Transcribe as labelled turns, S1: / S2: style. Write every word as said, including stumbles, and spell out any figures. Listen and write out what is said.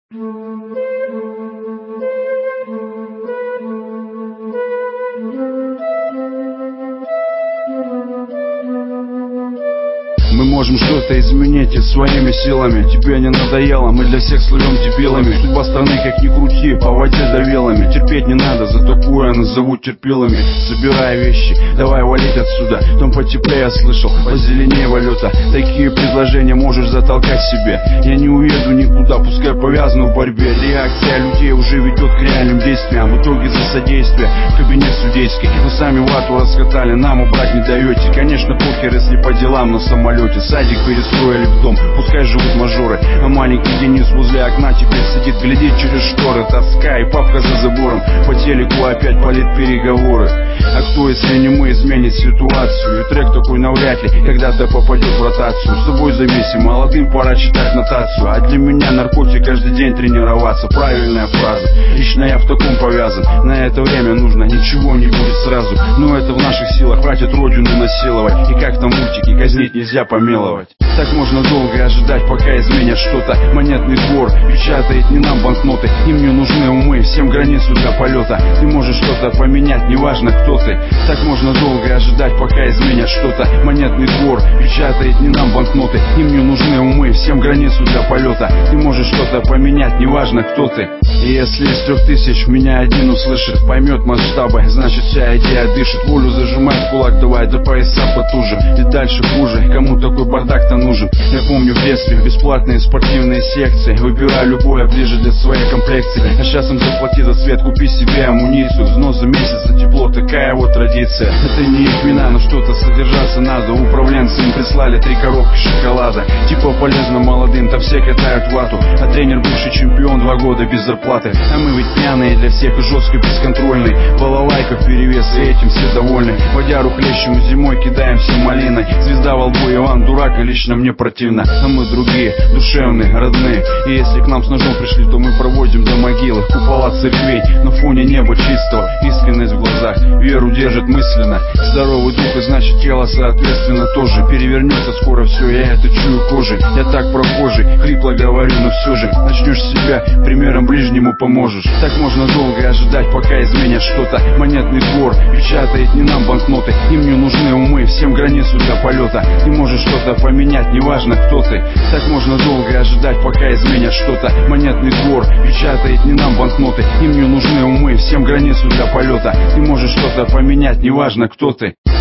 S1: Мы можем что-то изменить и своими силами. Тебе не надоело, мы для всех слывем дебилами. Судьба страны, как ни крути, по воде да вилами. Терпеть не надо, за такое назовут терпилами. Собирай вещи, давай валить отсюда. Там потеплее, слышал, позеленее валюта. Такие предложения можешь затолкать себе. Я не уеду никуда, пускай повязну в борьбе. Реакция людей уже ведет к реальным действиям. В итоге за содействие кабинет судейский. Но сами вату раскатали, нам убрать не даете. Конечно, похер, если по делам на самолете. Садик перестроили в дом, пускай живут мажоры. А маленький Денис возле окна теперь сидит, глядит через шторы. Тоска и папка за забором, по телеку опять политпереговоры. А кто, если не мы, изменит ситуацию? И трек такой навряд ли когда-то попадет в ротацию. С тобой зависим, молодым пора читать нотацию. А для меня наркотик каждый день тренироваться. Правильная фраза, лично я в таком повязан. На это время нужно, ничего не будет сразу. Но это в наших силах, хватит родину насиловать. И как там мультики, казнить нельзя помиловать. Так можно долго ожидать, пока изменят что-то. Монетный двор печатает не нам банкноты. Им не нужны умы, всем границу для полета. Ты можешь что-то поменять, неважно кто ты. Так можно долго ожидать, пока изменят что-то. Монетный двор печатает не нам банкноты. Им не нужны умы, всем границу для полета. Ты можешь что-то поменять, неважно кто ты. И если из трех тысяч меня один услышит, поймет масштабы, значит вся идея дышит. Волю зажимает кулак, давай до пояса потуже. И дальше хуже, кому такой бардак-то нужен? Я помню в детстве бесплатные спортивные секции. Выбирай любое ближе для своей комплекции. А сейчас им заплати за свет, купи себе амуницию. Взнос за месяц за тепло, такая вот традиция. Это не их вина, но что-то содержаться надо. Управленцы им прислали три коробки шоколада. Типа полезно молодым, там все катают вату. А тренер бывший чемпион, два года без зарплаты. А мы ведь пьяные для всех и жестко бесконтрольный. Балалайка вперевес, и этим все довольны. Водяру хлещем зимой, кидаем все малиной. Звезда во лбу, Иван дурак, и лично мне противно. А мы другие, душевные, родные. И если к нам с ножом пришли, то мы проводим до могилы купола церквей на фоне неба чистого. Искренность в глазах, веру держит мысленно. Здоровый дух, и значит тело соответственно тоже. Перевернется скоро все, я это чую кожей. Я так прохожий, хрипло говорю, но все же начнешь себя, примером ближнему поможешь. Так можно долго ожидать, пока изменят что-то. Монетный двор печатает не нам банкноты. Им не нужны умы, всем границу для полета. Ты можешь что-то поменять, неважно кто ты. Так можно долго ожидать, пока изменят что-то. Монетный двор печатает не нам банкноты. Им не нужны умы, всем границу для полета. Ты можешь что-то поменять, неважно кто ты.